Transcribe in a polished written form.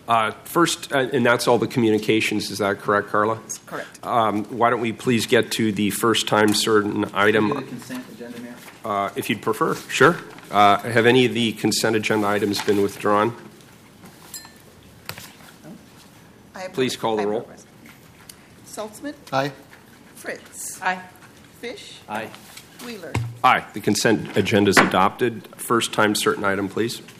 First, and that's all the communications, is that correct, Carla? Correct. Why don't we please get to the first time certain item? The consent agenda, Mayor? If you'd prefer, sure. Have any of the consent agenda items been withdrawn? Please call the roll. Saltzman? Aye. Fritz? Aye. Fish? Aye. Wheeler? Aye. The consent agenda is adopted. First time certain item, please.